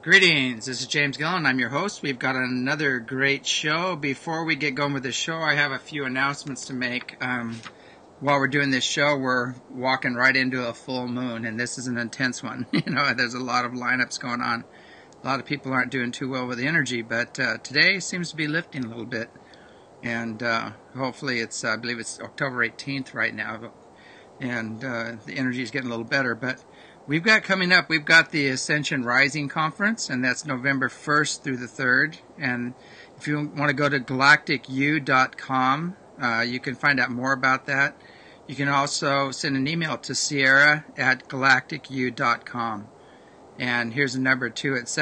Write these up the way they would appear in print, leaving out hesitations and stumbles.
Greetings, this is James Gillen. I'm your host. We've got another great show. Before we get going with the show, I have a few announcements to make. While we're doing this show, we're walking right into a full moon, and this is an intense one. There's a lot of lineups going on. A lot of people aren't doing too well with the energy, but today seems to be lifting a little bit. And hopefully I believe it's October 18th right now, and the energy is getting a little better. But we've got coming up, we've got the Ascension Rising Conference, and that's November 1st through the 3rd. And if you want to go to galacticu.com, you can find out more about that. You can also send an email to sierra@galacticu.com. And here's a number too at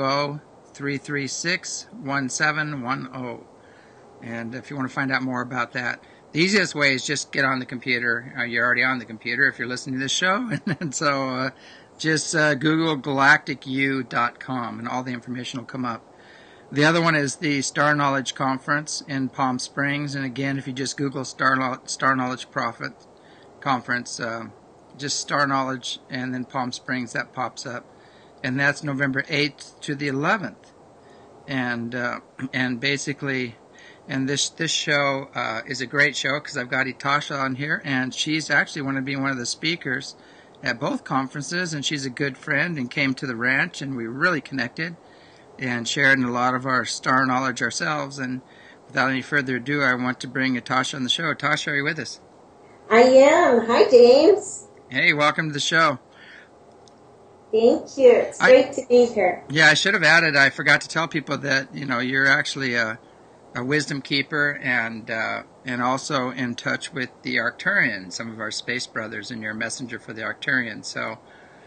720-336-1710. And if you want to find out more about that, the easiest way is just get on the computer. You're already on the computer if you're listening to this show. And so just Google galacticu.com and all the information will come up. The other one is the Star Knowledge Conference in Palm Springs. And again, if you just Google Star Knowledge Prophet Conference, just Star Knowledge and then Palm Springs, that pops up. And that's November 8th to the 11th. And basically... And this show is a great show because I've got Itasha on here, and she's actually going to be one of the speakers at both conferences, and she's a good friend and came to the ranch, and we really connected and shared a lot of our star knowledge ourselves. And without any further ado, I want to bring Itasha on the show. Itasha, are you with us? I am. Hi, James. Hey, welcome to the show. Thank you. It's great to be here. Yeah, I should have added, I forgot to tell people that, you're actually a wisdom keeper and also in touch with the Arcturians, some of our space brothers, and you're a messenger for the Arcturians. So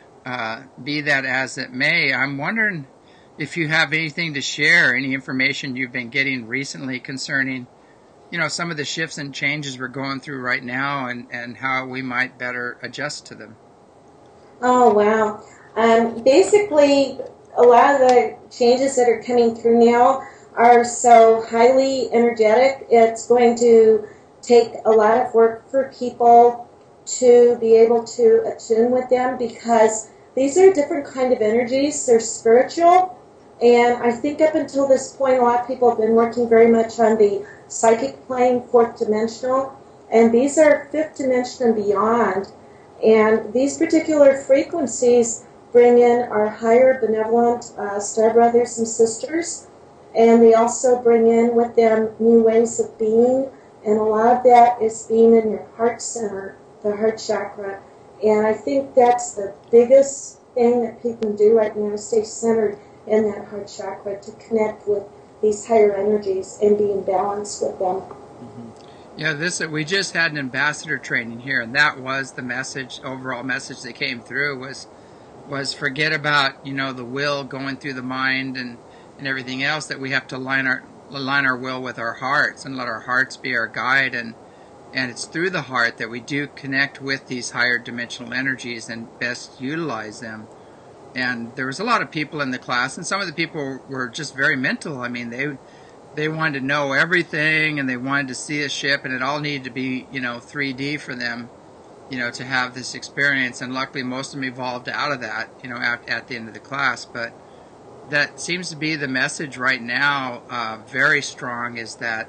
be that as it may, I'm wondering if you have anything to share, any information you've been getting recently concerning, some of the shifts and changes we're going through right now and how we might better adjust to them. Oh, wow. Basically, a lot of the changes that are coming through now are so highly energetic. It's going to take a lot of work for people to be able to attune with them because these are different kind of energies. They're spiritual, and I think up until this point a lot of people have been working very much on the psychic plane, fourth dimensional, and these are fifth dimension and beyond. And these particular frequencies bring in our higher benevolent star brothers and sisters. And they also bring in with them new ways of being, and a lot of that is being in your heart center, the heart chakra. And I think that's the biggest thing that people can do right now, is stay centered in that heart chakra to connect with these higher energies and be in balance with them. Mm-hmm. Yeah, we just had an ambassador training here, and that was the overall message that came through was forget about, the will going through the mind and everything else, that we have to align our will with our hearts and let our hearts be our guide, and it's through the heart that we do connect with these higher dimensional energies and best utilize them. And there was a lot of people in the class, and some of the people were just very mental. I mean, they wanted to know everything, and they wanted to see a ship, and it all needed to be 3D for them, to have this experience. And luckily most of them evolved out of that at the end of the class. But that seems to be the message right now, very strong, is that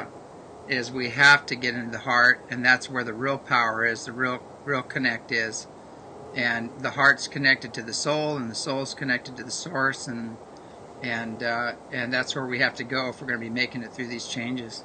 we have to get into the heart, and that's where the real power is, the real connect is. And the heart's connected to the soul, and the soul's connected to the source, and that's where we have to go if we're going to be making it through these changes.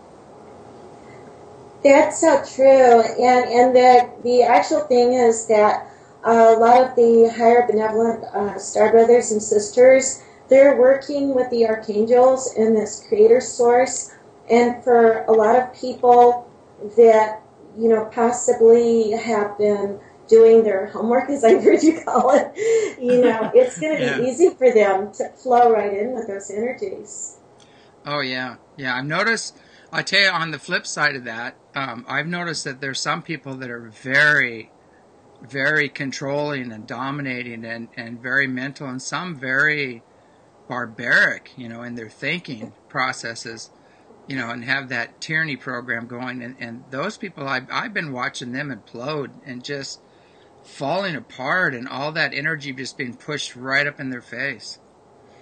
That's so true. And the actual thing is that a lot of the higher benevolent star brothers and sisters, they're working with the archangels in this creator source. And for a lot of people that, possibly have been doing their homework, as I heard you call it, it's going to be easy for them to flow right in with those energies. Oh, yeah. Yeah, I've noticed, I tell you, on the flip side of that, I've noticed that there's some people that are very, very controlling and dominating and very mental, and some very barbaric, in their thinking processes, and have that tyranny program going. And those people, I've been watching them implode and just falling apart, and all that energy just being pushed right up in their face.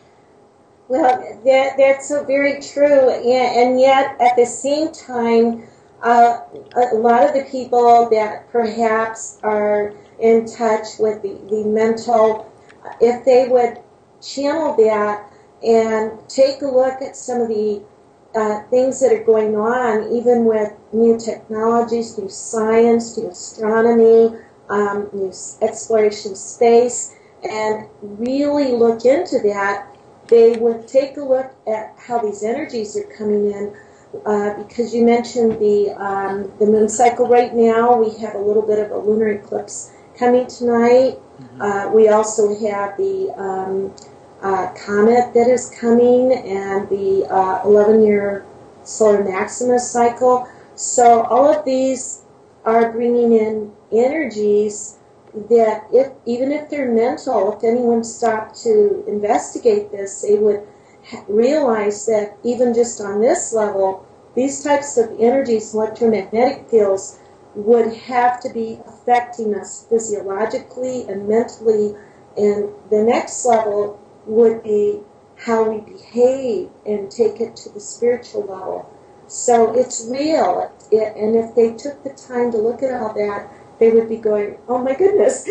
Well, that's so very true, and yet at the same time, a lot of the people that perhaps are in touch with the mental, if they would channel that and take a look at some of the things that are going on, even with new technologies, new science, new astronomy, new exploration of space, and really look into that, they would take a look at how these energies are coming in. Because you mentioned the moon cycle right now, we have a little bit of a lunar eclipse coming tonight. We also have the comet that is coming and the 11-year solar maxima cycle. So all of these are bringing in energies that, even if they're mental, if anyone stopped to investigate this, they would realize that even just on this level, these types of energies, electromagnetic fields, would have to be affecting us physiologically and mentally. And the next level would be how we behave and take it to the spiritual level. So it's real. And if they took the time to look at all that, they would be going, oh my goodness.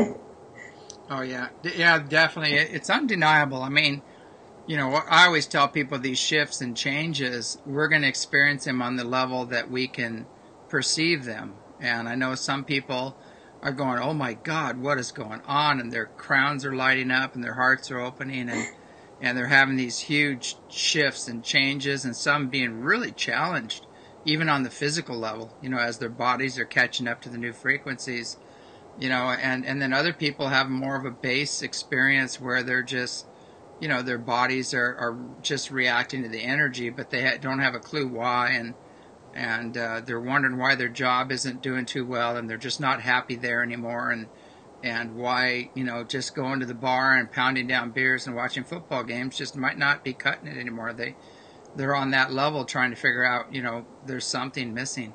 Oh, yeah. Yeah, definitely. It's undeniable. I mean, I always tell people these shifts and changes, we're going to experience them on the level that we can perceive them. And I know some people are going, oh my God, what is going on? And their crowns are lighting up and their hearts are opening, and they're having these huge shifts and changes, and some being really challenged, even on the physical level, as their bodies are catching up to the new frequencies, and then other people have more of a base experience where they're just, their bodies are just reacting to the energy, but they don't have a clue why, and they're wondering why their job isn't doing too well, and they're just not happy there anymore, and why, just going to the bar and pounding down beers and watching football games just might not be cutting it anymore. They're on that level trying to figure out, there's something missing.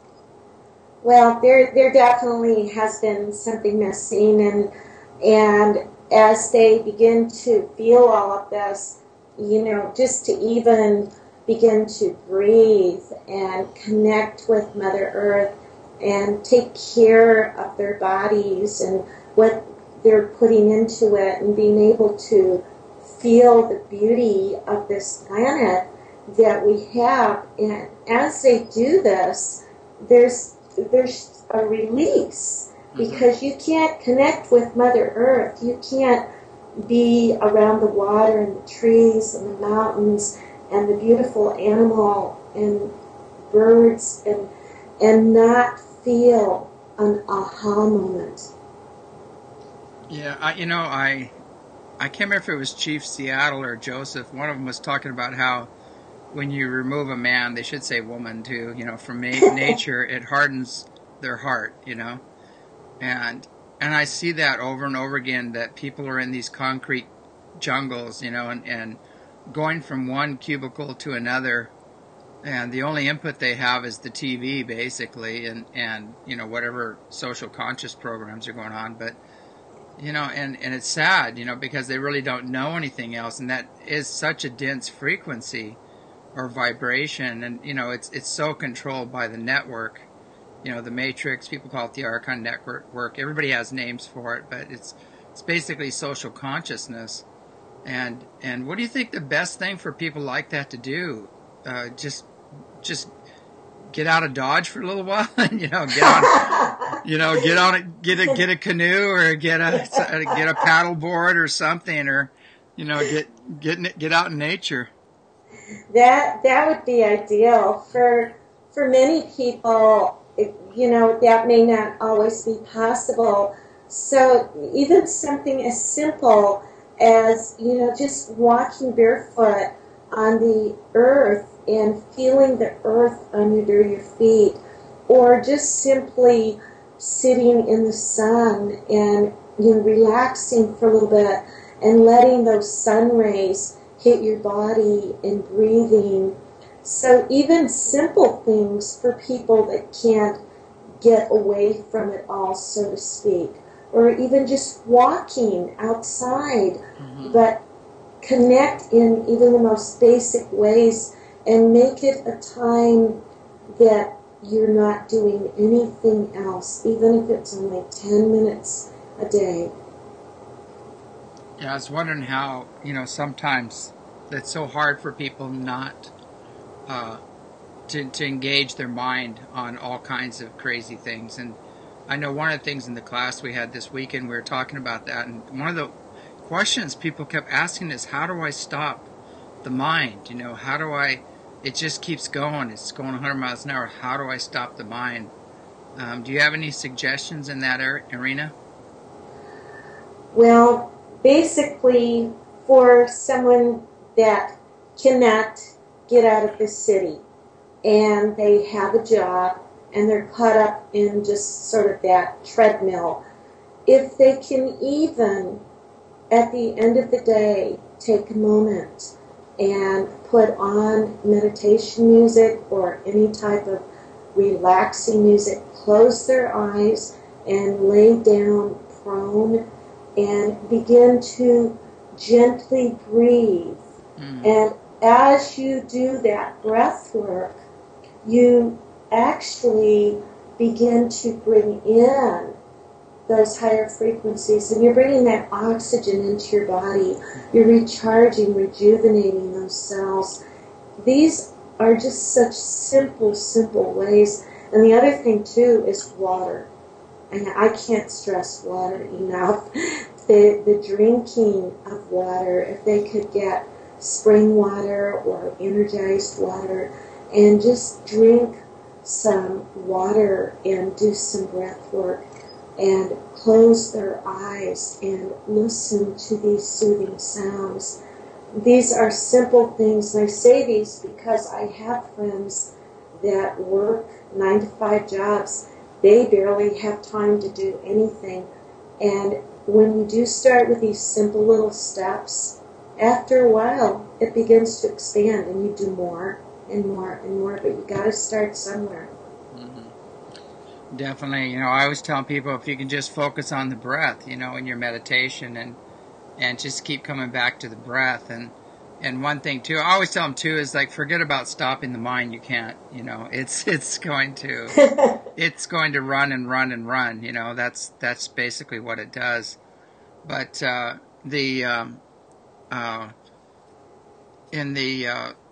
Well, there definitely has been something missing, and as they begin to feel all of this, just to even begin to breathe and connect with Mother Earth and take care of their bodies and what they're putting into it, and being able to feel the beauty of this planet that we have. And as they do this, there's a release, because you can't connect with Mother Earth. You can't be around the water and the trees and the mountains and the beautiful animal and birds and not feel an aha moment. Yeah, I can't remember if it was Chief Seattle or Joseph. One of them was talking about how when you remove a man, they should say woman too, from nature, it hardens their heart, and I see that over and over again, that people are in these concrete jungles, and going from one cubicle to another, and the only input they have is the TV basically, and whatever social conscious programs are going on, but and it's sad, because they really don't know anything else, and that is such a dense frequency or vibration, and it's so controlled by the network, the matrix. People call it the Archon network. Everybody has names for it, but it's basically social consciousness. And what do you think the best thing for people like that to do? Just get out of Dodge for a little while, and get on get a canoe, or get a paddle board or something, or get out in nature. That would be ideal for many people. That may not always be possible. So even something as simple as just walking barefoot on the earth and feeling the earth under your feet, or just simply sitting in the sun and relaxing for a little bit and letting those sun rays hit your body and breathing. So even simple things for people that can't get away from it all, so to speak, or even just walking outside, but connect in even the most basic ways and make it a time that you're not doing anything else, even if it's only 10 minutes a day. Yeah, I was wondering how, sometimes it's so hard for people not uh, to engage their mind on all kinds of crazy things. And I know one of the things in the class we had this weekend, we were talking about that. And one of the questions people kept asking is, how do I stop the mind? How do it just keeps going. It's going 100 miles an hour. How do I stop the mind? Do you have any suggestions in that arena? Well, basically, for someone that cannot get out of the city and they have a job and they're caught up in just sort of that treadmill, if they can even, at the end of the day, take a moment and put on meditation music or any type of relaxing music, close their eyes and lay down prone and begin to gently breathe. And as you do that breath work, you actually begin to bring in those higher frequencies, and you're bringing that oxygen into your body. You're recharging, rejuvenating those cells. These are just such simple ways. And the other thing, too, is water. And I can't stress water enough. The drinking of water, if they could get spring water or energized water and just drink some water and do some breath work and close their eyes and listen to these soothing sounds. These are simple things, and I say these because I have friends that work 9-to-5 jobs. They barely have time to do anything. And when you do start with these simple little steps, after a while, it begins to expand and you do more and more and more, but you got to start somewhere. Mm-hmm. Definitely. I always tell people, if you can just focus on the breath, in your meditation and just keep coming back to the breath. And one thing too, I always tell them too, is like, forget about stopping the mind. You can't, it's going to run and run and run. That's basically what it does. But the in the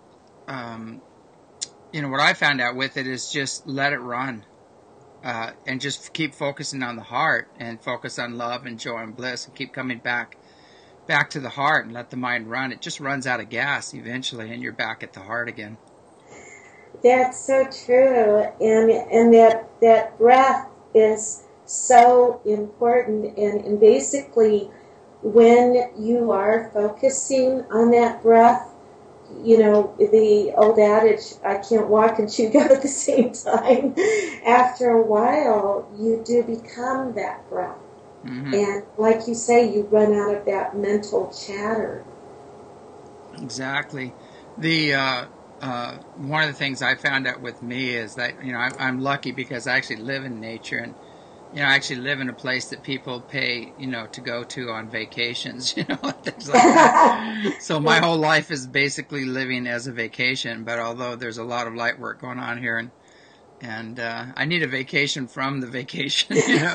what I found out with it is just let it run, and just keep focusing on the heart and focus on love and joy and bliss, and keep coming back to the heart and let the mind run. It just runs out of gas eventually, and you're back at the heart again. That's so true, and that breath is so important, and basically when you are focusing on that breath, the old adage, I can't walk and chew gum at the same time. After a while, you do become that breath. Mm-hmm. And like you say, you run out of that mental chatter. Exactly. The one of the things I found out with me is that, I'm lucky because I actually live in nature, and I actually live in a place that people pay, to go to on vacations, things like that. So my whole life is basically living as a vacation. But although there's a lot of light work going on here, and I need a vacation from the vacation,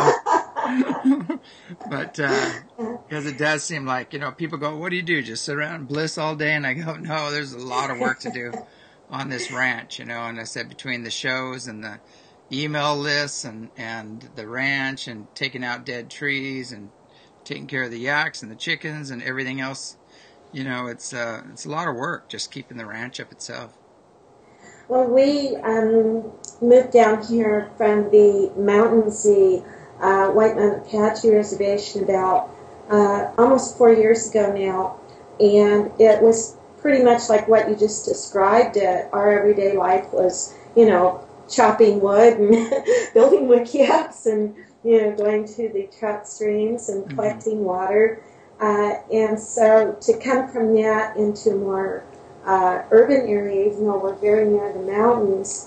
But because it does seem like, people go, what do you do? Just sit around and bliss all day? And I go, no, there's a lot of work to do on this ranch, And I said, between the shows and the email lists and the ranch and taking out dead trees and taking care of the yaks and the chickens and everything else, it's a lot of work just keeping the ranch up itself. Well, we moved down here from the mountains, the White Mountain Apache Reservation, about almost 4 years ago now, and it was pretty much like what you just described. Our everyday life was, chopping wood and building wickiups and, going to the trout streams and collecting water. And so to come from that into a more urban area, even though we're very near the mountains,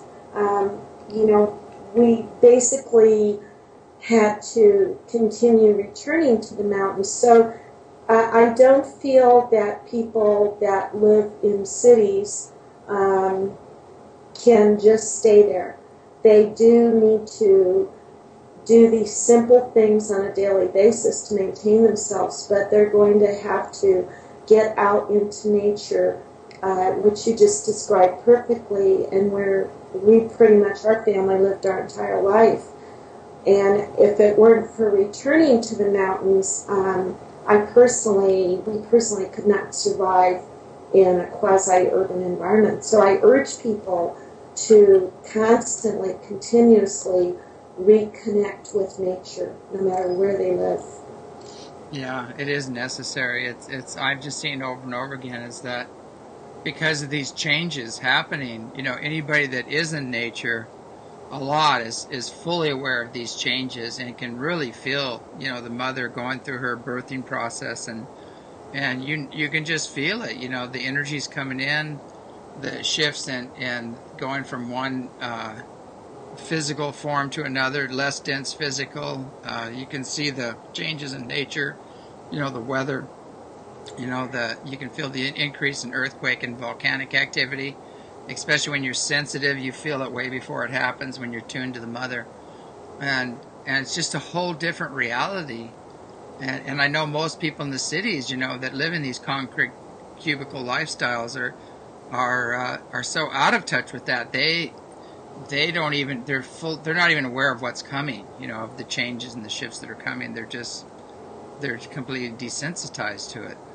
we basically had to continue returning to the mountains. So I don't feel that people that live in cities can just stay there. They do need to do these simple things on a daily basis to maintain themselves, but they're going to have to get out into nature, which you just described perfectly, and where we pretty much, our family lived our entire life. And if it weren't for returning to the mountains, we personally could not survive in a quasi-urban environment. So I urge people to constantly, continuously reconnect with nature, no matter where they live. Yeah, it is necessary. It's I've just seen over and over again is that because of these changes happening, anybody that is in nature a lot is fully aware of these changes and can really feel, the mother going through her birthing process, and you can just feel it, the energy's coming in, the shifts and going from one physical form to another, less dense physical. You can see the changes in nature, the weather, you can feel the increase in earthquake and volcanic activity, especially when you're sensitive. You feel it way before it happens when you're tuned to the mother, and it's just a whole different reality. And I know most people in the cities, that live in these concrete cubicle lifestyles are so out of touch with that. They don't even, they're not even aware of what's coming, of the changes and the shifts that are coming. They're completely desensitized to it.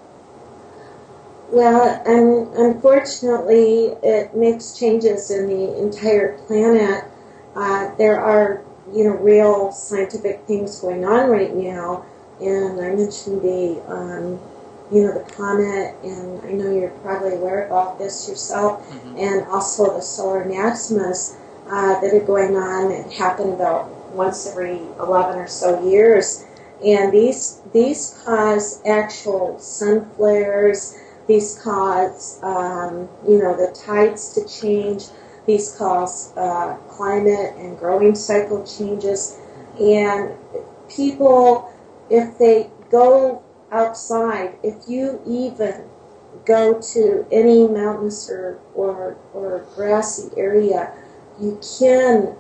Well, unfortunately, it makes changes in the entire planet. There are, real scientific things going on right now, and I mentioned the comet, and I know you're probably aware of all this yourself, mm-hmm. and also the solar maximas that are going on. It happen about once every 11 or so years, and these cause actual sun flares. These cause, the tides to change. These cause climate and growing cycle changes. And people, if they go outside, if you even go to any mountainous or grassy area, you can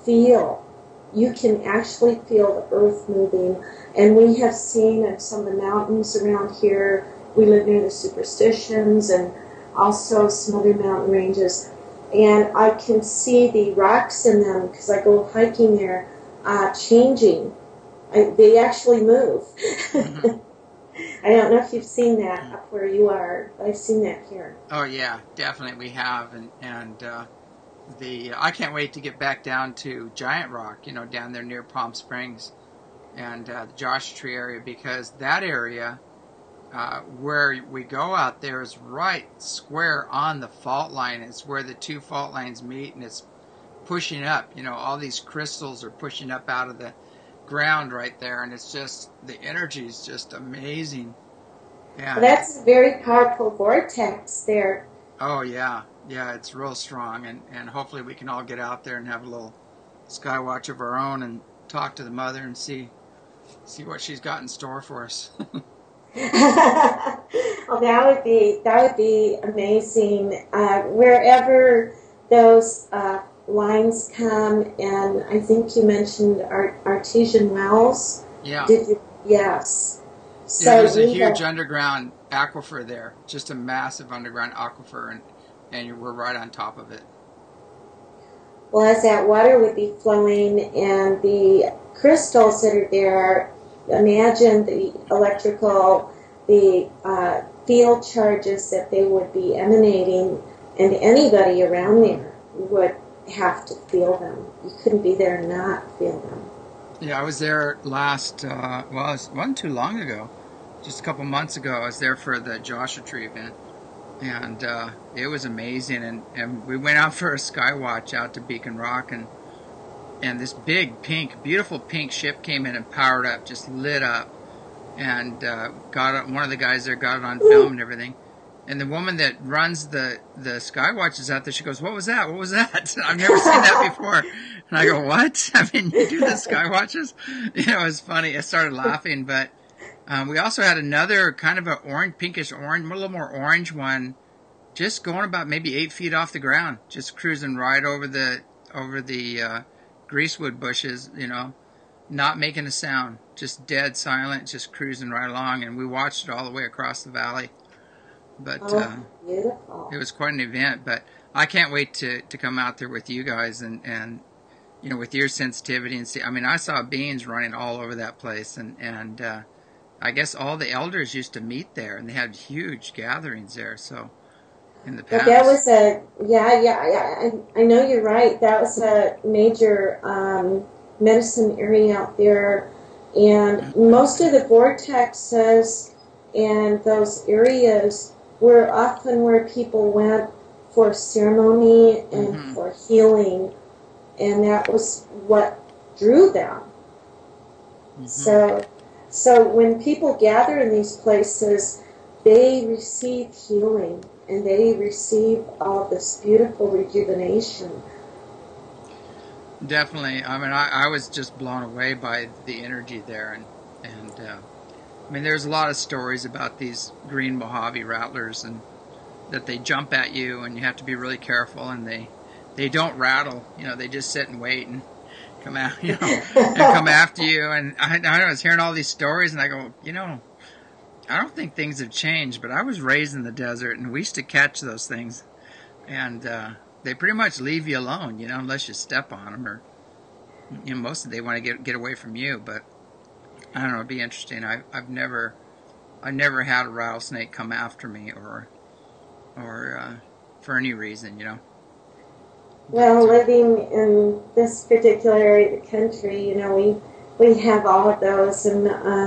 actually feel the earth moving. And we have seen in some of the mountains around here, we live near the Superstitions and also some other mountain ranges. And I can see the rocks in them, because I go hiking there, changing. They actually move. Mm-hmm. I don't know if you've seen that up where you are, but I've seen that here. Oh, yeah, definitely we have. And I can't wait to get back down to Giant Rock, down there near Palm Springs and the Joshua Tree area, because that area... where we go out there is right square on the fault line. It's where the two fault lines meet, and it's pushing up. All these crystals are pushing up out of the ground right there, and it's just, the energy is just amazing. And that's a very powerful vortex there. Oh, yeah. Yeah, it's real strong, and hopefully we can all get out there and have a little sky watch of our own and talk to the mother and see what she's got in store for us. Well, that would be amazing. Wherever those lines come, and I think you mentioned artesian wells. Yeah. Did you? Yes. So yeah, there's a huge underground aquifer there, just a massive underground aquifer, and we're right on top of it. Well, as that water would be flowing and the crystals that are there, imagine the electrical, the field charges that they would be emanating, and anybody around there would have to feel them. You couldn't be there and not feel them. Yeah, I was there last, it wasn't too long ago, just a couple months ago. I was there for the Joshua Tree event, and it was amazing. And we went out for a sky watch out to Beacon Rock, and this big beautiful pink ship came in and powered up, just lit up, and got it. One of the guys there got it on film and everything. And the woman that runs the sky watches out there, she goes, "What was that? What was that?" I've never seen that before. And I go, "What? I mean, you do the sky watches?" It was funny. I started laughing, but We also had another kind of an orange, pinkish orange, a little more orange one, just going about maybe 8 feet off the ground, just cruising right over the greasewood bushes, not making a sound, just dead silent, just cruising right along. And we watched it all the way across the valley. But Oh, beautiful. it was quite an event. But I can't wait to come out there with you guys and with your sensitivity and see. I mean, I saw beings running all over that place, and I guess all the elders used to meet there, and they had huge gatherings there. So in the But that was past, yeah. I know you're right. That was a major medicine area out there, and most of the vortexes and those areas were often where people went for ceremony and mm-hmm, for healing, and that was what drew them. mm-hmm. So when people gather in these places, they receive healing and they receive all this beautiful rejuvenation. Definitely. I mean, I was just blown away by the energy there, and I mean, there's a lot of stories about these green Mojave rattlers, and that they jump at you, and you have to be really careful, and they don't rattle. They just sit and wait and come out, and come after you. And I was hearing all these stories, and I go, I don't think things have changed, but I was raised in the desert, and we used to catch those things, and they pretty much leave you alone, unless you step on them, or most of they want to get away from you. But I don't know, it'd be interesting. I never had a rattlesnake come after me, or for any reason. Well, But living in this particular area of the country, we have all of those, and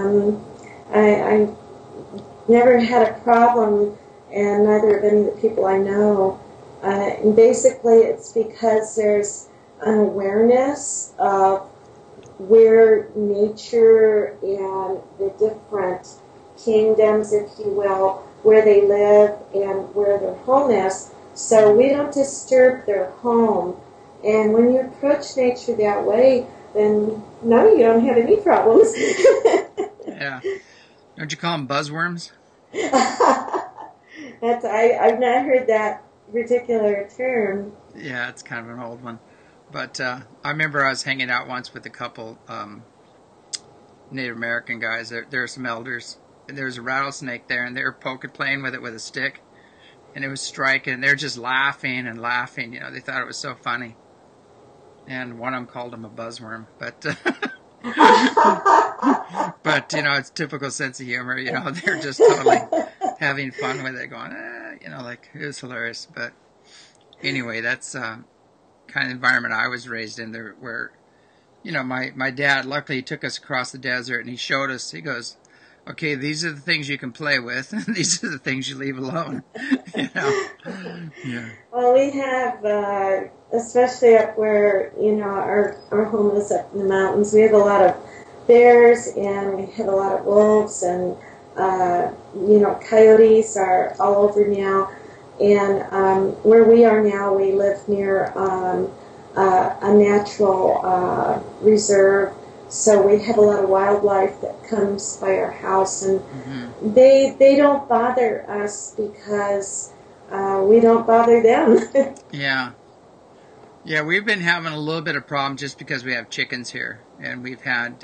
I never had a problem, and neither have any of the people I know. And basically, it's because there's an awareness of where nature and the different kingdoms, if you will, where they live and where their home is. So we don't disturb their home. And when you approach nature that way, then no, you don't have any problems. yeah, don't you call them buzzworms? I've not heard that particular term. Yeah, it's kind of an old one. But I remember I was hanging out once with a couple Native American guys. There were some elders, and there was a rattlesnake there, and they were playing with it with a stick, and it was striking. They're just laughing and laughing. They thought it was so funny. And one of them called him a buzzworm, but but it's typical sense of humor. They're just totally having fun with it, going, like it was hilarious. But anyway, that's kind of environment I was raised in there, where my dad luckily took us across the desert, and he showed us. He goes, okay, these are the things you can play with, and these are the things you leave alone. Yeah. Well, we have, especially up where, our home is up in the mountains, we have a lot of bears, and we have a lot of wolves, and, coyotes are all over now. And where we are now, we live near a natural reserve, so we have a lot of wildlife that comes by our house, and Mm-hmm. they don't bother us because we don't bother them. Yeah. Yeah, we've been having a little bit of problem just because we have chickens here, and we've had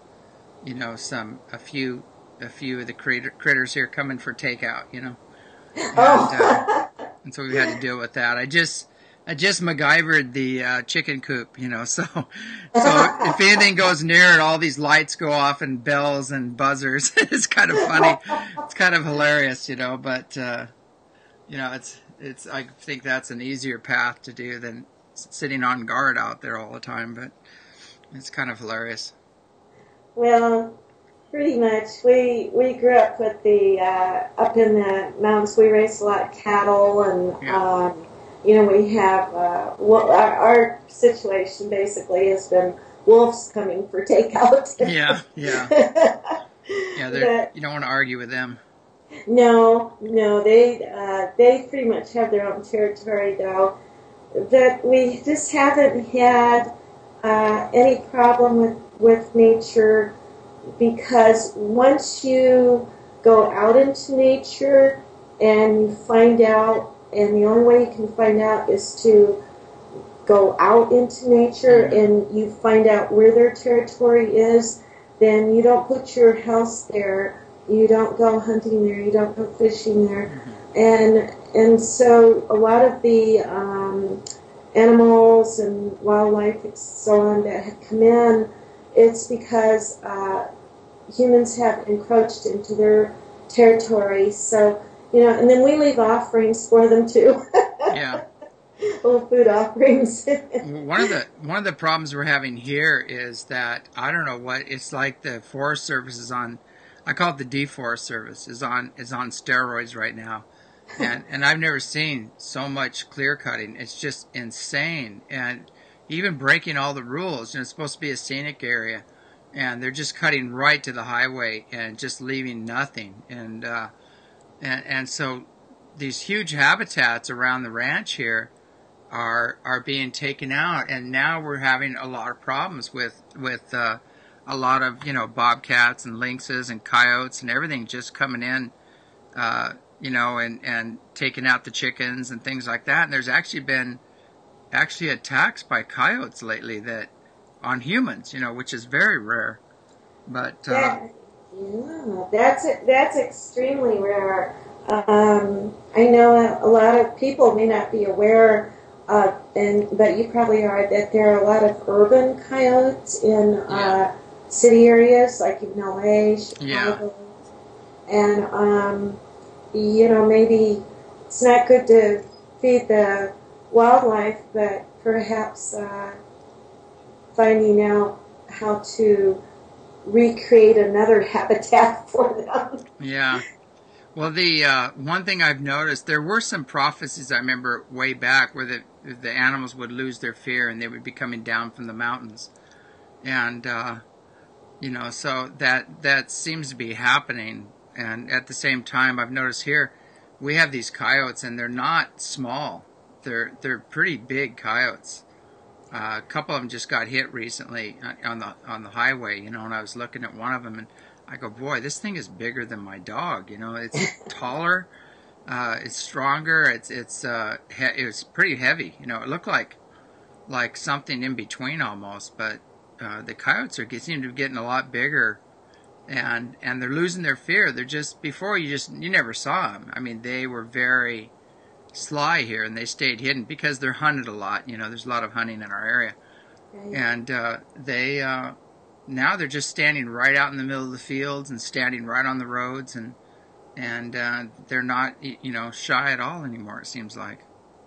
a few of the critters here coming for takeout, and Oh. and so we've had to deal with that. I just MacGyvered the chicken coop, so if anything goes near it, all these lights go off and bells and buzzers. It's kind of funny. It's kind of hilarious, but it's I think that's an easier path to do than sitting on guard out there all the time, but it's kind of hilarious. Well, pretty much. We grew up with the up in the mountains. We raised a lot of cattle, and Yeah. we have our situation basically has been wolves coming for takeout. Yeah, yeah. Yeah, But you don't want to argue with them. no, they pretty much have their own territory though. That we just haven't had any problem with nature because once you go out into nature and you find out, and the only way you can find out is to go out into nature and you find out where their territory is, then you don't put your house there, you don't go hunting there, you don't go fishing there. And so a lot of the animals and wildlife and so on that have come in, it's because humans have encroached into their territory. So, and then we leave offerings for them too. Yeah. Little food offerings. One of the problems we're having here is that I don't know what it's like. The Forest Service is on, I call it the Deforest Service, is on steroids right now, and I've never seen so much clear cutting. It's just insane, and even breaking all the rules. It's supposed to be a scenic area, and they're just cutting right to the highway and just leaving nothing. And so these huge habitats around the ranch here are being taken out, and now we're having a lot of problems with a lot of bobcats and lynxes and coyotes and everything just coming in, and taking out the chickens and things like that. And there's actually been attacks by coyotes lately that on humans, which is very rare. But that's extremely rare. I know a lot of people may not be aware, but you probably are, that there are a lot of urban coyotes in city areas like in LA, Chicago, and maybe it's not good to feed the wildlife, but perhaps finding out how to recreate another habitat for them. Yeah. Well, the one thing I've noticed, there were some prophecies I remember way back where the animals would lose their fear and they would be coming down from the mountains, and so that seems to be happening. And at the same time, I've noticed here we have these coyotes, and they're not small; they're pretty big coyotes. A couple of them just got hit recently on the highway, and I was looking at one of them, and I go, boy, this thing is bigger than my dog. It's taller, it's stronger, it's pretty heavy. It looked like something in between almost, but the coyotes seem to be getting a lot bigger, and they're losing their fear. They're just, before you never saw them. I mean, they were very sly here, and they stayed hidden because they're hunted a lot. There's a lot of hunting in our area, and now they're just standing right out in the middle of the fields and standing right on the roads, and they're not shy at all anymore, it seems like.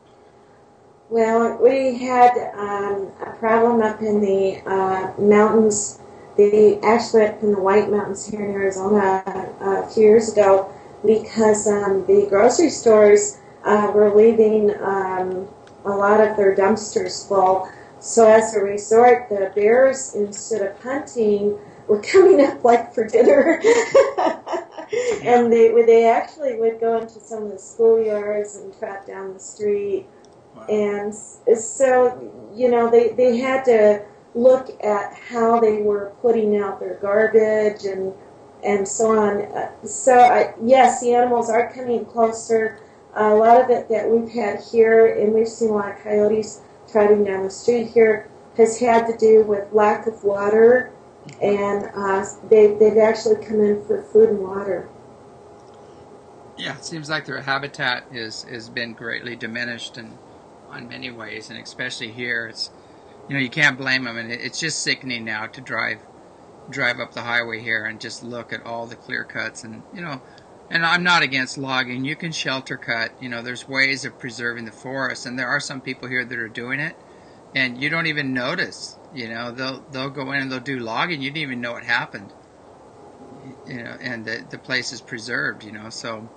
Well, we had a problem up in the mountains, actually up in the White Mountains here in Arizona a few years ago, because the grocery stores were leaving a lot of their dumpsters full. So as a resort, the bears, instead of hunting, were coming up like for dinner. And they actually would go into some of the schoolyards and trot down the street. Wow. And so, they had to look at how they were putting out their garbage and so on. Yes, the animals are coming closer. A lot of it that we've had here, and we've seen a lot of coyotes trotting down the street here, has had to do with lack of water, and they've actually come in for food and water. Yeah, it seems like their habitat has been greatly diminished in many ways, and especially here, it's you can't blame them, and it's just sickening now to drive up the highway here and just look at all the clear cuts, and and I'm not against logging. You can shelter cut. There's ways of preserving the forest, and there are some people here that are doing it, and you don't even notice. They'll go in and they'll do logging. You didn't even know it happened. And the place is preserved. So.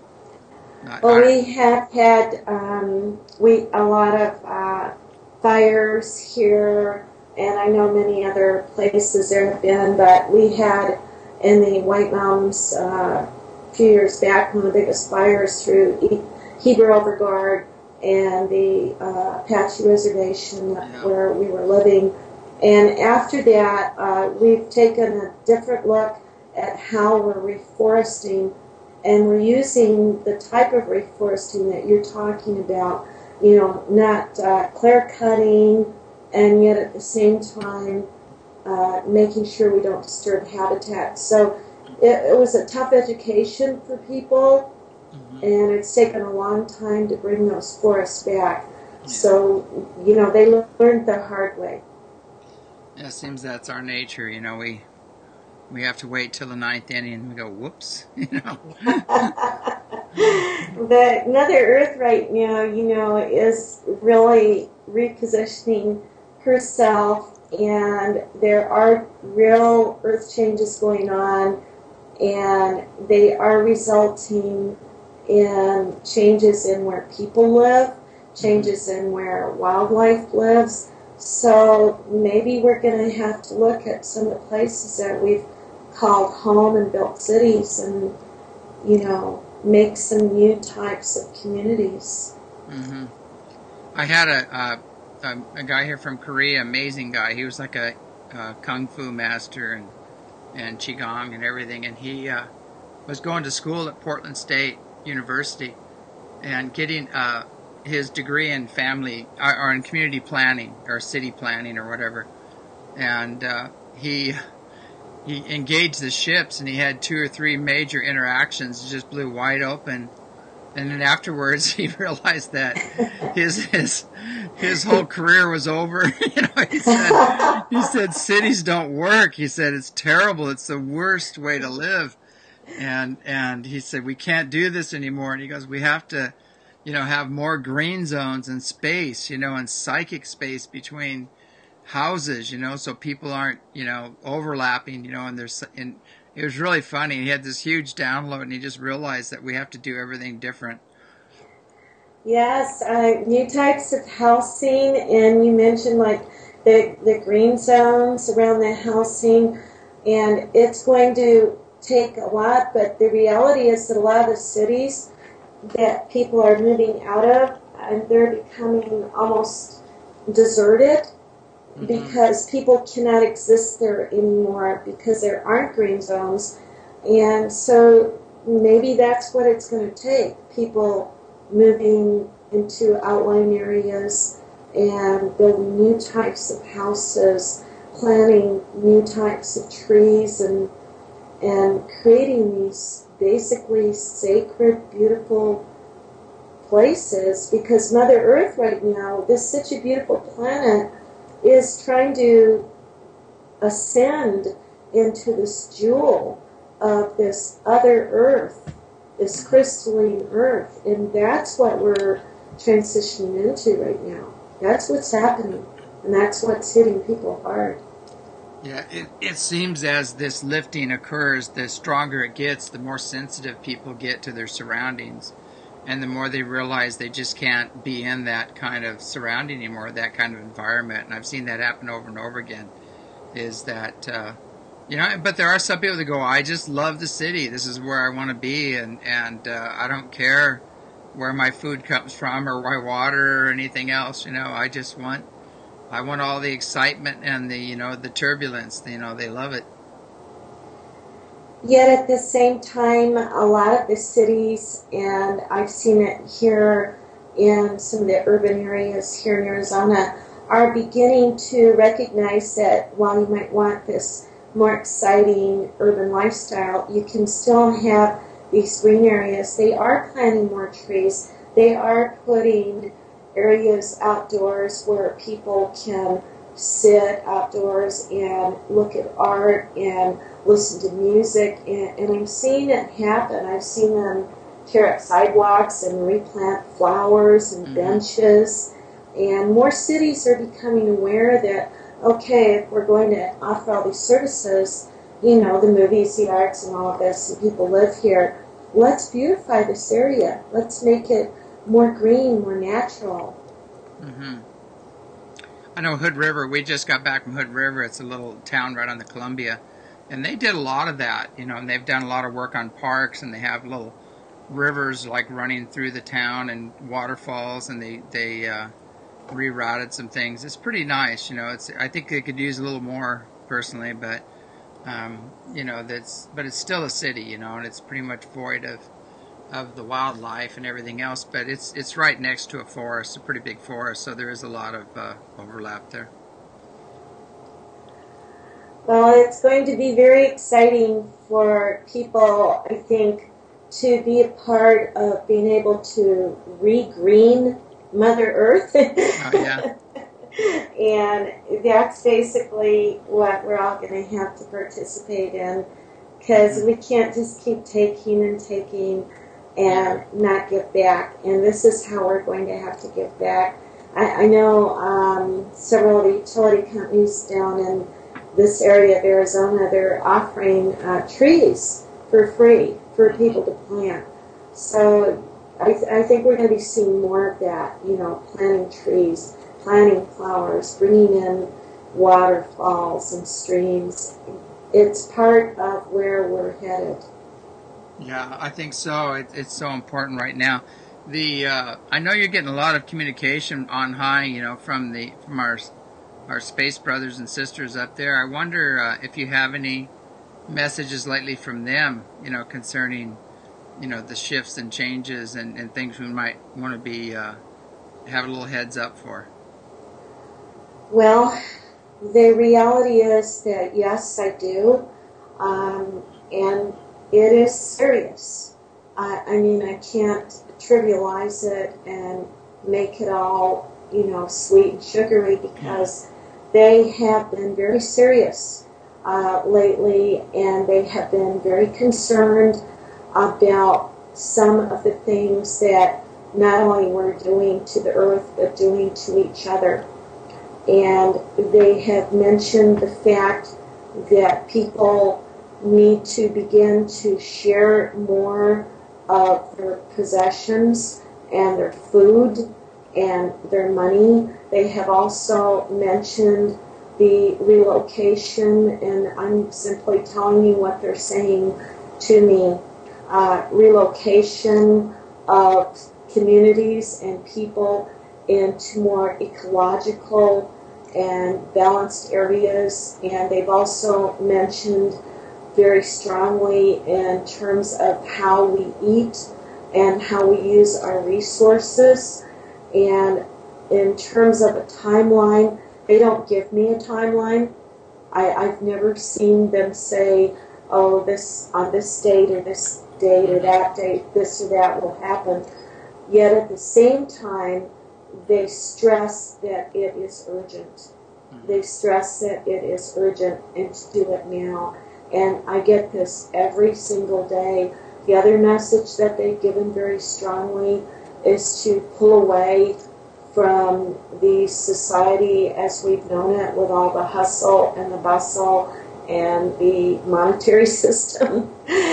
We have had a lot of fires here, and I know many other places there have been, but we had in the White Mountains a few years back one of the biggest fires through Heber Overguard and the Apache Reservation where we were living, And after that, we've taken a different look at how we're reforesting, and we're using the type of reforesting that you're talking about, not clear cutting, and yet at the same time making sure we don't disturb habitat. So it was a tough education for people, and it's taken a long time to bring those forests back. Yeah. So, they learned the hard way. Yeah, it seems that's our nature. We have to wait till the ninth inning and we go, whoops, But Mother Earth right now, is really repositioning herself, and there are real earth changes going on, and they are resulting in changes in where people live, changes in where wildlife lives. So maybe we're going to have to look at some of the places that we've called home and built cities and, make some new types of communities. Mm-hmm. I had a guy here from Korea, amazing guy. He was like a kung fu master and qigong and everything, and he was going to school at Portland State University and getting his degree in family or in community planning or city planning or whatever. And he engaged the ships, and he had 2 or 3 major interactions. It just blew wide open. And then afterwards, he realized that his whole career was over. He said cities don't work. He said it's terrible. It's the worst way to live. And he said we can't do this anymore. And he goes, we have to, have more green zones and space, and psychic space between houses, so people aren't, overlapping, and it was really funny. He had this huge download, and he just realized that we have to do everything different. Yes, new types of housing, and you mentioned like the green zones around the housing, and it's going to take a lot, but the reality is that a lot of the cities that people are moving out of, and they're becoming almost deserted. Mm-hmm. Because people cannot exist there anymore because there aren't green zones. And so maybe that's what it's going to take, people moving into outlying areas and building new types of houses, planting new types of trees, and creating these basically sacred, beautiful places, because Mother Earth right now, this such a beautiful planet, is trying to ascend into this jewel of this other earth, this crystalline earth, and that's what we're transitioning into right now. That's what's happening, and that's what's hitting people hard. Yeah, it seems as this lifting occurs, the stronger it gets, the more sensitive people get to their surroundings. And the more they realize they just can't be in that kind of surrounding anymore, that kind of environment. And I've seen that happen over and over again, is that, but there are some people that go, I just love the city. This is where I want to be. And I don't care where my food comes from or my water or anything else. I want all the excitement and the turbulence. They love it. Yet at the same time, a lot of the cities, and I've seen it here in some of the urban areas here in Arizona, are beginning to recognize that while you might want this more exciting urban lifestyle, you can still have these green areas. They are planting more trees. They are putting areas outdoors where people can sit outdoors and look at art and listen to music, and I'm seeing it happen. I've seen them tear up sidewalks and replant flowers and benches, and more cities are becoming aware that, okay, if we're going to offer all these services, the movies, the arts, and all of this, and people live here, let's beautify this area. Let's make it more green, more natural. Mm-hmm. I know Hood River, we just got back from Hood River. It's a little town right on the Columbia. And they did a lot of that, and they've done a lot of work on parks, and they have little rivers like running through the town and waterfalls, and they rerouted some things. It's pretty nice, you know. I think they could use a little more personally, but you know, but it's still a city, you know, and it's pretty much void of the wildlife and everything else. But it's right next to a forest, a pretty big forest, so there is a lot of overlap there. Well, it's going to be very exciting for people, I think, to be a part of being able to re-green Mother Earth. Oh yeah. And that's basically what we're all going to have to participate in, because we can't just keep taking and taking and not give back. And this is how we're going to have to give back. I know several of the utility companies down in this area of Arizona, they're offering trees for free for people to plant. So I think we're going to be seeing more of that, you know, planting trees, planting flowers, bringing in waterfalls and streams. It's part of where we're headed. Yeah, I think so. It's so important right now. I know you're getting a lot of communication on high, you know, from our space brothers and sisters up there. I wonder if you have any messages lately from them, you know, concerning, you know, the shifts and changes and things we might want to be have a little heads up for. Well, the reality is that yes, I do, and it is serious. I mean, I can't trivialize it and make it all, you know, sweet and sugary, because they have been very serious lately, and they have been very concerned about some of the things that not only we're doing to the earth, but doing to each other. And they have mentioned the fact that people need to begin to share more of their possessions and their food and their money. They have also mentioned the relocation, and I'm simply telling you what they're saying to me. Relocation of communities and people into more ecological and balanced areas. And they've also mentioned very strongly in terms of how we eat and how we use our resources. And in terms of a timeline, they don't give me a timeline. I've never seen them say, oh, this on this date or this date or that date, this or that will happen. Yet at the same time, they stress that it is urgent. They stress that it is urgent and to do it now. And I get this every single day. The other message that they've given very strongly is to pull away from the society as we've known it, with all the hustle and the bustle and the monetary system,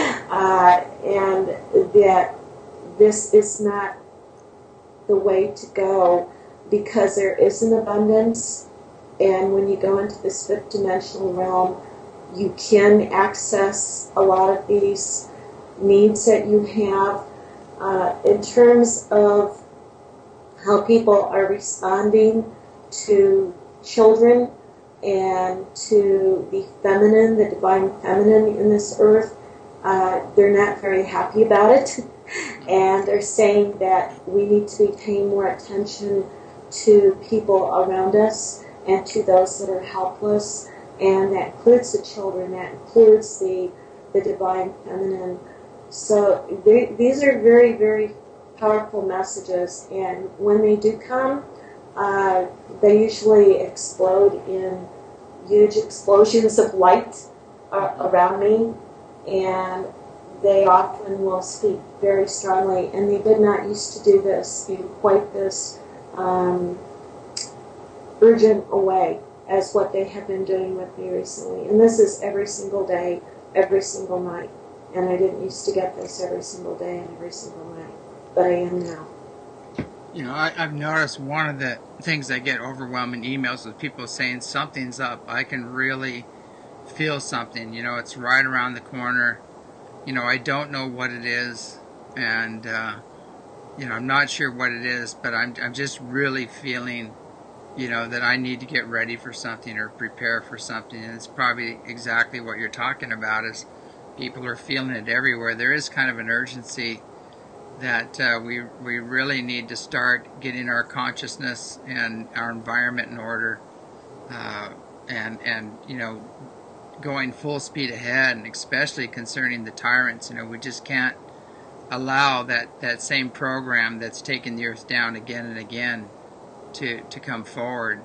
and that this is not the way to go, because there is an abundance. And when you go into this fifth dimensional realm, you can access a lot of these needs that you have. In terms of how people are responding to children and to the feminine, the divine feminine in this earth, they're not very happy about it. And they're saying that we need to be paying more attention to people around us and to those that are helpless. And that includes the children, that includes the divine feminine. So these are very, very powerful messages. And when they do come, they usually explode in huge explosions of light around me. And they often will speak very strongly. And they did not used to do this in quite this urgent a way as what they have been doing with me recently. And this is every single day, every single night. And I didn't used to get this every single day and every single night, but I am now. You know, I've noticed one of the things I get overwhelming emails with people saying something's up. I can really feel something. You know, it's right around the corner. You know, I don't know what it is, and you know, I'm not sure what it is, but I'm just really feeling that I need to get ready for something or prepare for something. And it's probably exactly what you're talking about is people are feeling it everywhere. There is kind of an urgency that we really need to start getting our consciousness and our environment in order, and going full speed ahead, and especially concerning the tyrants. We just can't allow that same program that's taken the earth down again and again to come forward,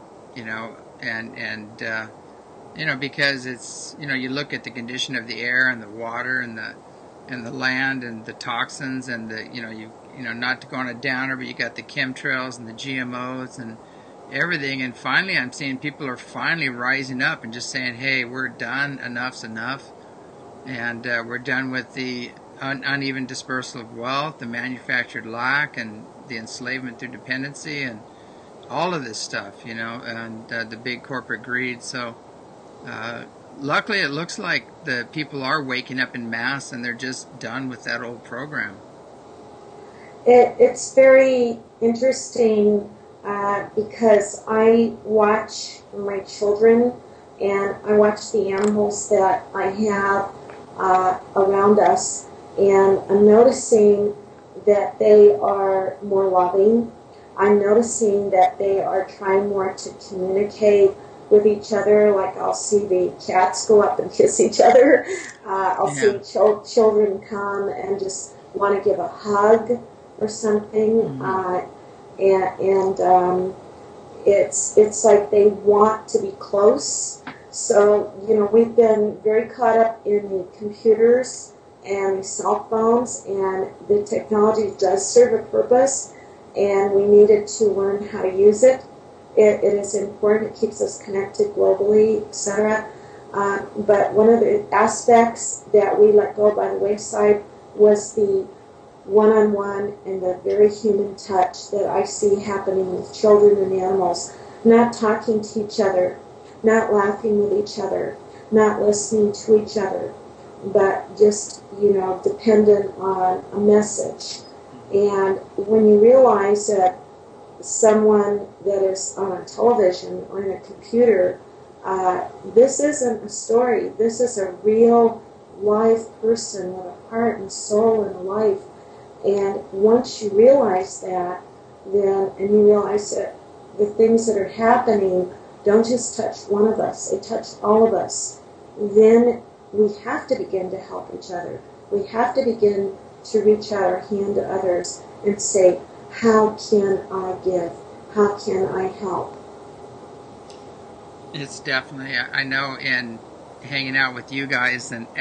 because it's, you look at the condition of the air and the water and the land and the toxins and not to go on a downer, but you got the chemtrails and the GMOs and everything. And finally, I'm seeing people are finally rising up and just saying, hey, we're done, enough's enough. And we're done with the uneven dispersal of wealth, the manufactured lack, and the enslavement through dependency, and all of this stuff, and the big corporate greed. So luckily, it looks like the people are waking up in mass, and they're just done with that old program. It's very interesting because I watch my children and I watch the animals that I have around us, and I'm noticing that they are more loving. I'm noticing that they are trying more to communicate with each other. Like I'll see the cats go up and kiss each other. I'll see children come and just want to give a hug or something. It's like they want to be close. So, we've been very caught up in the computers and the cell phones, and the technology does serve a purpose, and we needed to learn how to use it. It is important. It keeps us connected globally, etc. But one of the aspects that we let go by the wayside was the one-on-one and the very human touch that I see happening with children and animals, not talking to each other, not laughing with each other, not listening to each other, but just, dependent on a message. And when you realize that someone that is on a television or in a computer, this isn't a story. This is a real live person with a heart and soul and a life. And once you realize that, and you realize that the things that are happening don't just touch one of us, they touch all of us, then we have to begin to help each other. We have to begin to reach out our hand to others and say, how can I give? How can I help? It's definitely, I know in hanging out with you guys and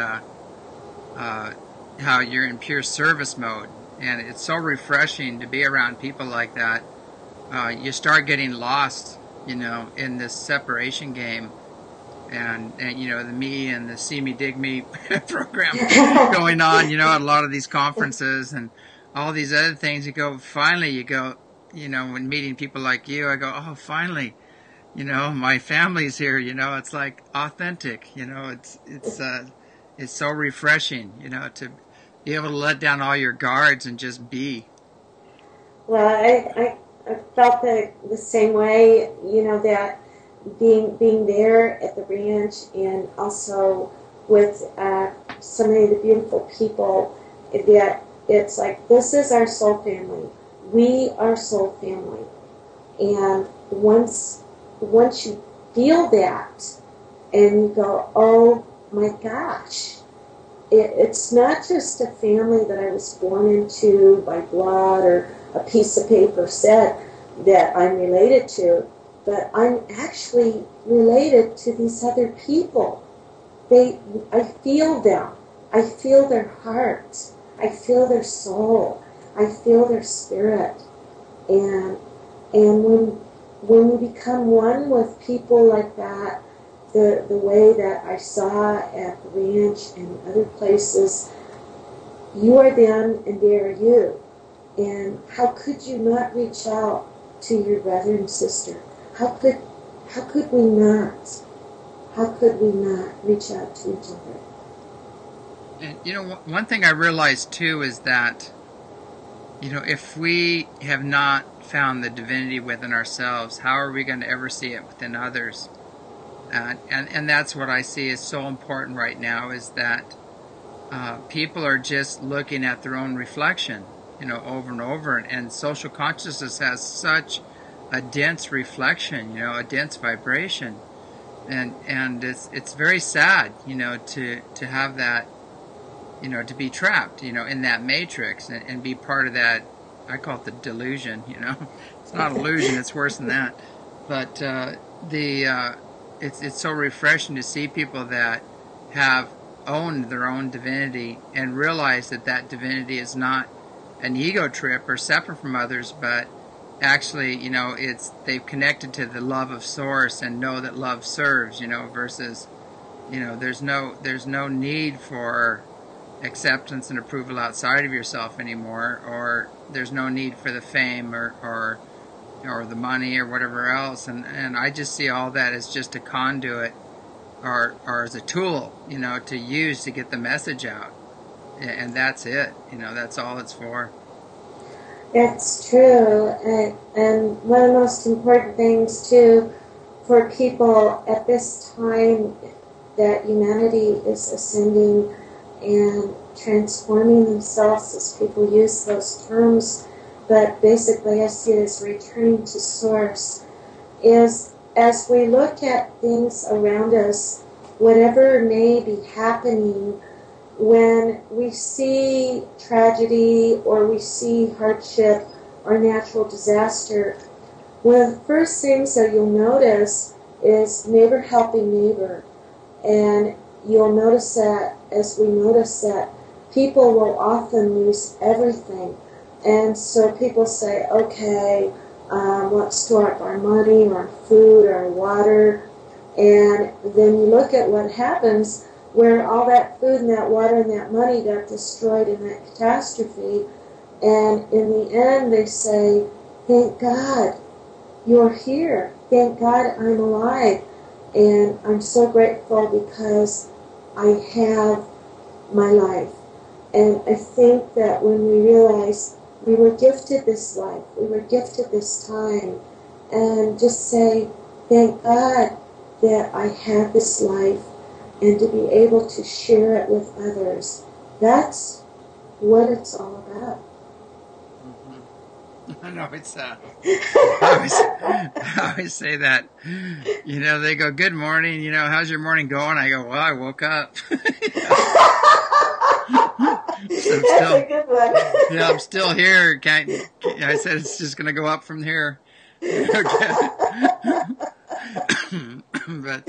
how you're in pure service mode, and it's so refreshing to be around people like that. You start getting lost, in this separation game, and the me and the see me dig me program going on, at a lot of these conferences and all these other things. Finally, when meeting people like you, I go, oh, finally, my family's here. It's like authentic. It's so refreshing, to be able to let down all your guards and just be. Well, I felt the same way, that being there at the ranch and also with so many of the beautiful people, that it's like, this is our soul family. We are soul family. And once you feel that and you go, oh my gosh, it's not just a family that I was born into by blood or a piece of paper said that I'm related to, but I'm actually related to these other people. I feel them. I feel their hearts. I feel their soul. I feel their spirit. And when you become one with people like that, the way that I saw at the ranch and other places, you are them and they are you. And how could you not reach out to your brother and sister? How could we not? How could we not reach out to each other? And one thing I realized too is that if we have not found the divinity within ourselves, how are we going to ever see it within others? And that's what I see is so important right now, is that people are just looking at their own reflection, over and over. And social consciousness has such a dense reflection, a dense vibration, and it's very sad, to have that, to be trapped, in that matrix, and be part of that. I call it the delusion. It's not illusion; it's worse than that. But it's so refreshing to see people that have owned their own divinity and realize that that divinity is not an ego trip or separate from others, but actually, they've connected to the love of source and know that love serves, versus, there's no need for acceptance and approval outside of yourself anymore, or there's no need for the fame or the money or whatever else. And I just see all that as just a conduit, or as a tool, to use to get the message out. And that's it. That's all it's for. That's true. And one of the most important things, too, for people at this time that humanity is ascending and transforming themselves, as people use those terms, but basically I see it as returning to source, is as we look at things around us, whatever may be happening, when we see tragedy or we see hardship or natural disaster, one of the first things that you'll notice is neighbor helping neighbor. And you'll notice that as we notice that people will often lose everything. And so people say, okay, let's store up our money, our food, our water. And then you look at what happens, where all that food and that water and that money got destroyed in that catastrophe. And in the end, they say, thank God you're here. Thank God I'm alive. And I'm so grateful because I have my life. And I think that when we realize we were gifted this life, we were gifted this time, and just say, thank God that I have this life, and to be able to share it with others. That's what it's all about. I know it's. I always say that. They go, "Good morning. How's your morning going?" I go, "Well, I woke up." So That's a good one. Yeah, I'm still here. I said it's just going to go up from here. Okay. But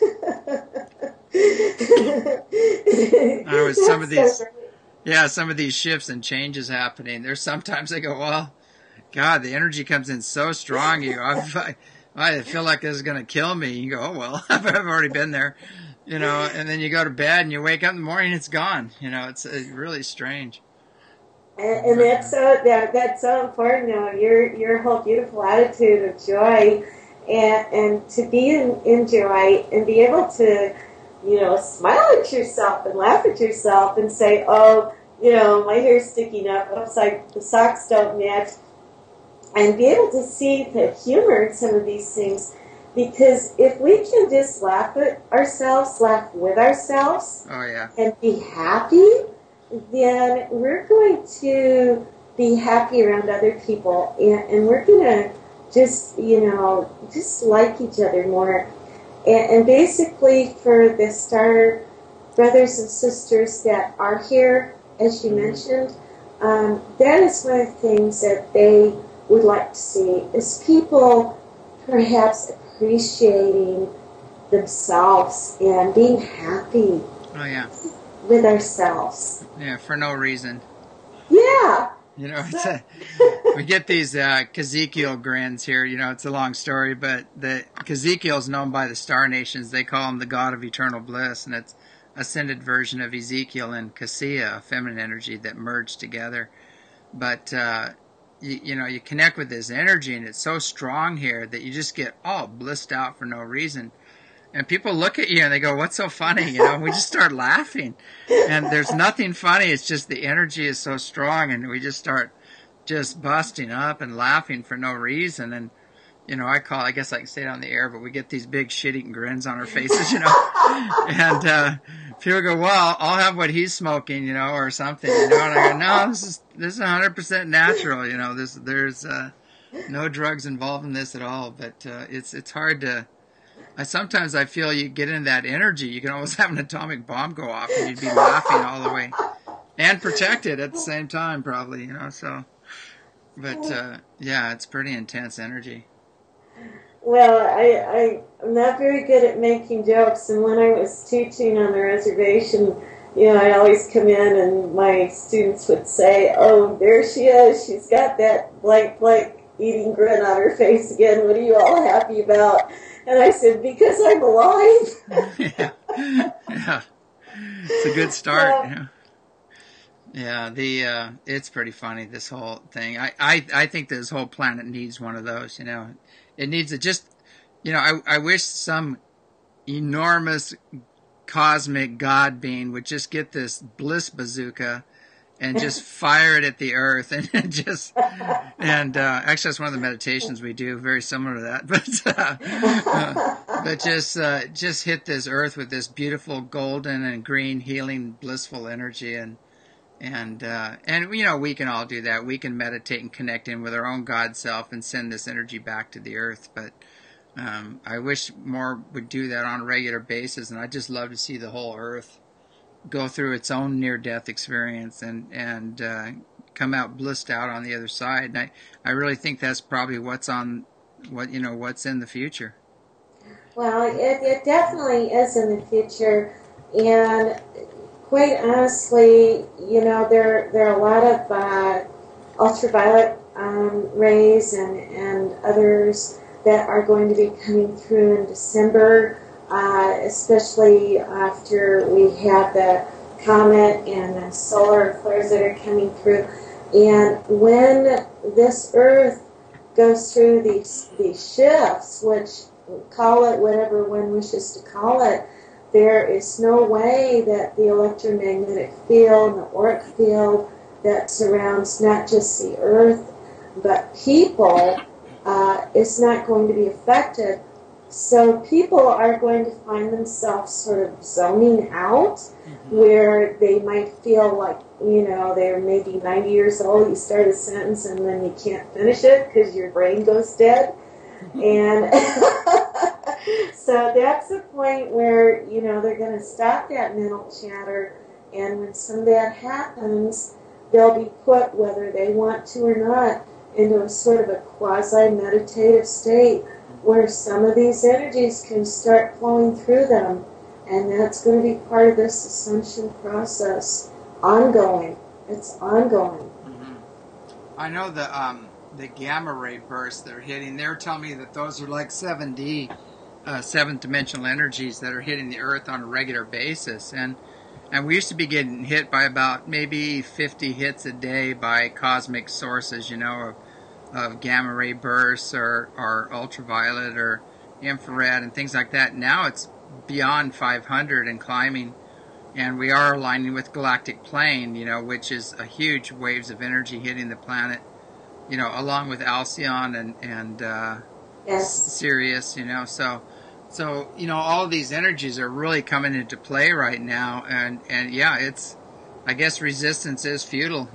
some of these shifts and changes happening. There's sometimes I go, well, God, the energy comes in so strong. I feel like this is going to kill me. You go, oh well, I've already been there, And then you go to bed and you wake up in the morning, it's gone. It's really strange. And that's so important. Your whole beautiful attitude of joy, and to be in joy and be able to, smile at yourself and laugh at yourself and say, oh, my hair's sticking up, the socks don't match, and be able to see the humor in some of these things. Because if we can just laugh at ourselves, laugh with ourselves, oh yeah, and be happy, then we're going to be happy around other people, and we're going to just like each other more. And basically, for the Star brothers and sisters that are here, as you mentioned, that is one of the things that they would like to see, is people perhaps appreciating themselves and being happy. Oh yeah. With ourselves. Yeah, for no reason. Yeah. We get these Kazekiel grins here. It's a long story, but the Kazekiel is known by the Star Nations. They call him the God of Eternal Bliss, and it's ascended version of Ezekiel and Cassia, a feminine energy that merged together. But you connect with this energy, and it's so strong here that you just get all blissed out for no reason. And people look at you and they go, what's so funny? We just start laughing. And there's nothing funny. It's just the energy is so strong, and we just start just busting up and laughing for no reason. And I guess I can say it on the air, but we get these big shit-eating grins on our faces, and people go, well, I'll have what he's smoking, or something, and I go, no, this is 100% natural, there's no drugs involved in this at all, but it's hard to. Sometimes I feel you get into that energy, you can almost have an atomic bomb go off, and you'd be laughing all the way, and protected at the same time, probably, so. But yeah, it's pretty intense energy. Well, I'm not very good at making jokes, and when I was teaching on the reservation, I'd always come in and my students would say, oh, there she is, she's got that blank eating grin on her face again, what are you all happy about? And I said, because I'm alive. Yeah. It's a good start. Yeah, it's pretty funny, this whole thing. I think this whole planet needs one of those, It needs I wish some enormous cosmic God being would just get this bliss bazooka and just fire it at the earth and actually that's one of the meditations we do, very similar to that. But just hit this earth with this beautiful golden and green healing blissful energy and we can all do that. We can meditate and connect in with our own God self and send this energy back to the earth. But I wish more would do that on a regular basis, and I'd just love to see the whole earth go through its own near-death experience and come out blissed out on the other side. And I really think that's probably what's in the future. Well, it definitely is in the future, and quite honestly, there are a lot of ultraviolet rays and others that are going to be coming through in December, especially after we have the comet and the solar flares that are coming through. And when this Earth goes through these shifts, which call it whatever one wishes to call it, there is no way that the electromagnetic field and the auric field that surrounds not just the Earth, but people, is not going to be affected. So people are going to find themselves sort of zoning out, where they might feel like, they're maybe 90 years old, you start a sentence and then you can't finish it because your brain goes dead. And so that's the point where, they're going to stop that mental chatter, and when some of that happens, they'll be put, whether they want to or not, into a sort of a quasi-meditative state where some of these energies can start flowing through them, and that's going to be part of this ascension process. Ongoing. It's ongoing. Mm-hmm. I know the gamma ray bursts they're hitting, they're telling me that those are like 7D, seventh dimensional energies that are hitting the Earth on a regular basis. And we used to be getting hit by about maybe 50 hits a day by cosmic sources, of gamma ray bursts or ultraviolet or infrared and things like that. Now it's beyond 500 and climbing. And we are aligning with galactic plane, which is a huge waves of energy hitting the planet, along with Alcyon and Yes. Sirius, So, all of these energies are really coming into play right now. And yeah, I guess resistance is futile,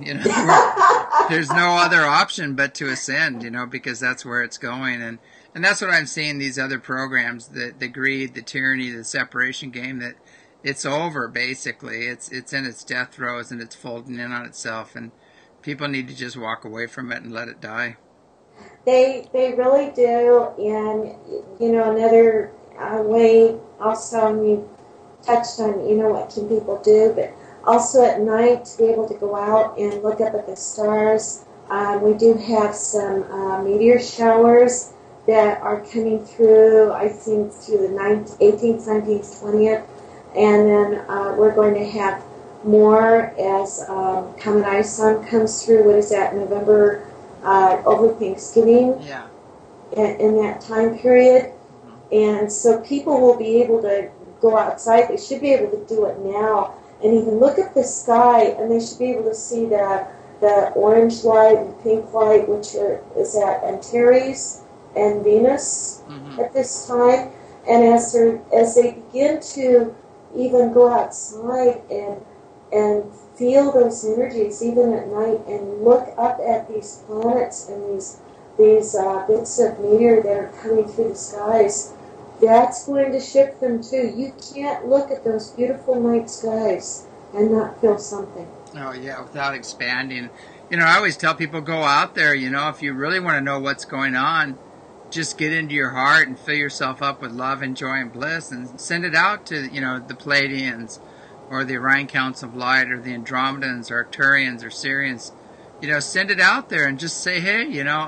There's no other option but to ascend, because that's where it's going. And that's what I'm seeing these other programs, the greed, the tyranny, the separation game, that it's over, basically. It's in its death throes and it's folding in on itself. And people need to just walk away from it and let it die. They really do. And, another way also, and you touched on, what can people do, but also at night to be able to go out and look up at the stars. We do have some meteor showers that are coming through, I think, through the 18th, 19th, 20th. And then we're going to have more as Comet ISON comes through. What is that, November, over Thanksgiving? Yeah. In that time period. And so people will be able to go outside. They should be able to do it now and even look at the sky, and they should be able to see the the orange light and pink light, which is at Antares and Venus at this time. And as they begin to even go outside and feel those energies, even at night, and look up at these planets and these bits of meteor that are coming through the skies, that's going to shift them too. You can't look at those beautiful night skies and not feel something. Oh, yeah, without expanding. I always tell people, go out there, if you really want to know what's going on, just get into your heart and fill yourself up with love and joy and bliss and send it out to, the Pleiadians or the Orion Counts of Light or the Andromedans or Arcturians or Sirians. Send it out there and just say, hey,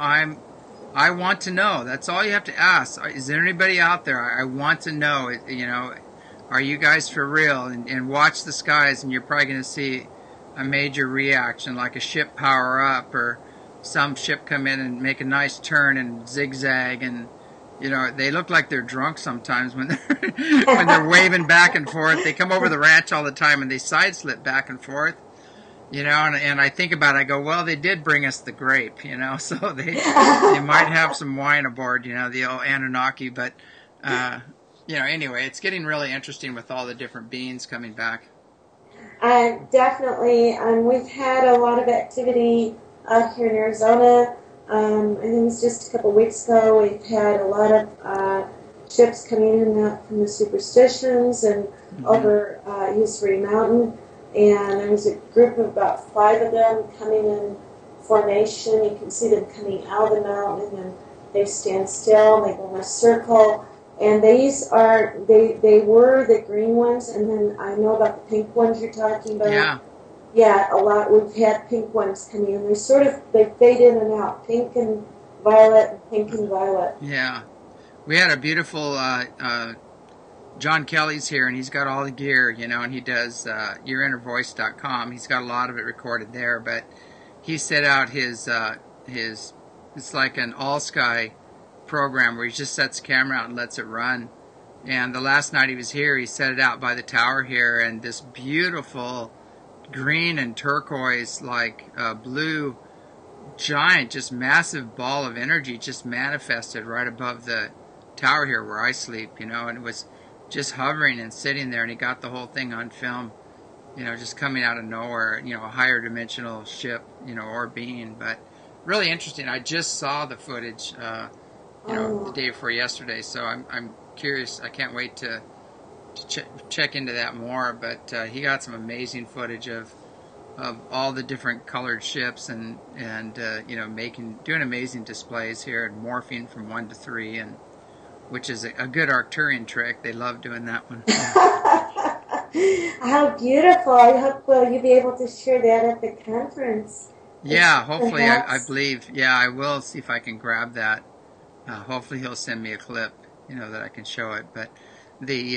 I want to know. That's all you have to ask. Is there anybody out there? I want to know, are you guys for real? And watch the skies, and you're probably going to see a major reaction, like a ship power up or some ship come in and make a nice turn and zigzag, and they look like they're drunk sometimes when they're waving back and forth. They come over the ranch all the time and they side slip back and forth, and I think about it, I go, well, they did bring us the grape, so they might have some wine aboard, the old Anunnaki, but anyway, it's getting really interesting with all the different beings coming back. Definitely. We've had a lot of activity out here in Arizona. I think it was just a couple of weeks ago. We've had a lot of ships coming in and out from the Superstitions and over Usuri Mountain. And there was a group of about 5 of them coming in formation. You can see them coming out of the mountain, and then they stand still and they go in a circle. And these are, they were the green ones, and then I know about the pink ones you're talking about. Yeah. Yeah, a lot. We've had pink ones coming in. They fade in and out. Pink and violet, and pink and violet. Yeah. We had a beautiful, John Kelly's here, and he's got all the gear, and he does yourinnervoice.com. He's got a lot of it recorded there, but he set out his it's like an all-sky program where he just sets the camera out and lets it run. And the last night he was here, he set it out by the tower here, and this beautiful green and turquoise, like blue, giant, just massive ball of energy just manifested right above the tower here where I sleep, and it was just hovering and sitting there, and he got the whole thing on film, just coming out of nowhere, a higher dimensional ship, or being. But really interesting. I just saw the footage the day before yesterday, so I'm curious. I can't wait to check into that more. But he got some amazing footage of all the different colored ships and doing amazing displays here and morphing from 1 to 3, and which is a good Arcturian trick. They love doing that one. How beautiful! I hope you'll be able to share that at the conference. Yeah, hopefully. I believe. Yeah, I will see if I can grab that. Hopefully he'll send me a clip, that I can show it. But the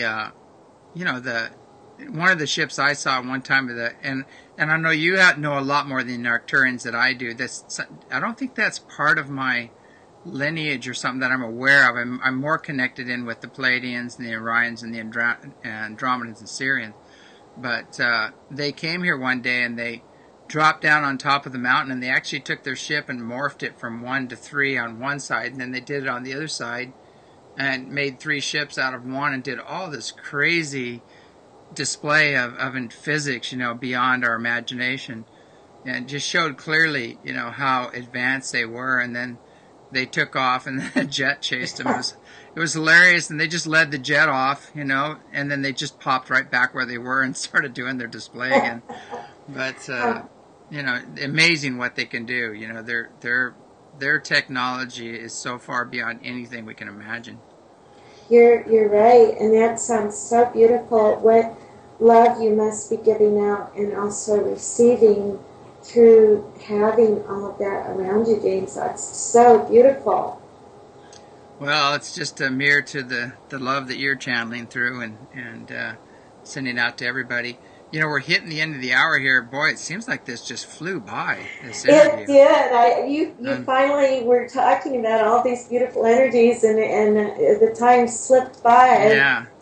one of the ships I saw one time, and I know you know a lot more than the Arcturians that I do. I don't think that's part of my lineage or something that I'm aware of. I'm more connected in with the Pleiadians and the Orions and the Andromedans and Sirians. But they came here one day and they dropped down on top of the mountain, and they actually took their ship and morphed it from 1 to 3 on one side, and then they did it on the other side and made 3 ships out of one and did all this crazy display of physics, beyond our imagination, and just showed clearly, how advanced they were. And then they took off, and then a jet chased them. It was hilarious, and they just led the jet off, and then they just popped right back where they were and started doing their display again. But amazing what they can do. Their technology is so far beyond anything we can imagine. You're right, and that sounds so beautiful. What love you must be giving out and also receiving through having all of that around you, James. That's so beautiful. Well, it's just a mirror to the love that you're channeling through and sending out to everybody. We're hitting the end of the hour here. Boy, it seems like this just flew by, this interview. It did. You finally were talking about all these beautiful energies, and the time slipped by. Yeah.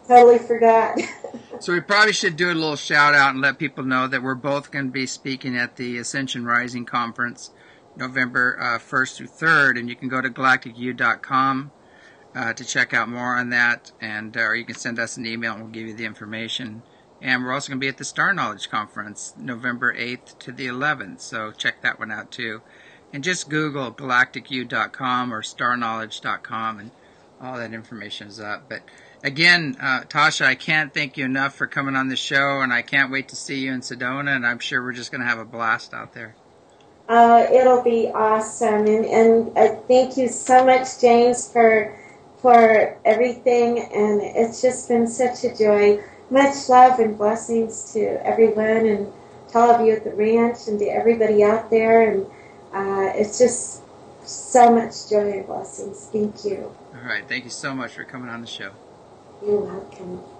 Totally forgot. So we probably should do a little shout out and let people know that we're both going to be speaking at the Ascension Rising Conference November 1st through 3rd, and you can go to galacticu.com to check out more on that, and or you can send us an email and we'll give you the information. And we're also going to be at the Star Knowledge Conference November 8th to the 11th, so check that one out too. And just Google galacticu.com or starknowledge.com and all that information is up. But again, Tasha, I can't thank you enough for coming on the show, and I can't wait to see you in Sedona, and I'm sure we're just going to have a blast out there. It'll be awesome, and thank you so much, James, for everything, and it's just been such a joy. Much love and blessings to everyone, and to all of you at the ranch, and to everybody out there, and it's just so much joy and blessings. Thank you. All right, thank you so much for coming on the show. You're welcome.